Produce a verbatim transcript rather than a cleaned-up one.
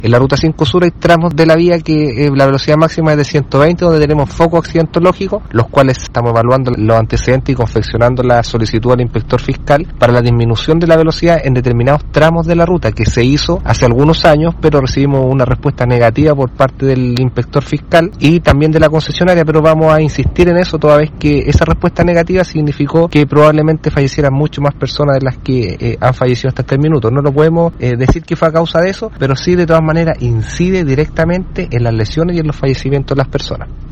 En la ruta cinco Sur hay tramos de la vía que eh, la velocidad máxima es de ciento veinte, donde tenemos focos accidentológicos, los cuales estamos evaluando los antecedentes y confeccionando la solicitud al inspector fiscal para la disminución de la velocidad en determinados tramos de la ruta, que se hizo hace algunos años, pero recibimos una respuesta negativa por parte del inspector fiscal y también de la concesionaria, pero vamos a insistir en eso toda vez que esa respuesta negativa significó que probablemente fallecieran mucho más personas de las que eh, han fallecido hasta este minuto. No lo podemos eh, decir que fue a causa de eso, pero sí de todas maneras incide directamente en las lesiones y en los fallecimientos de las personas.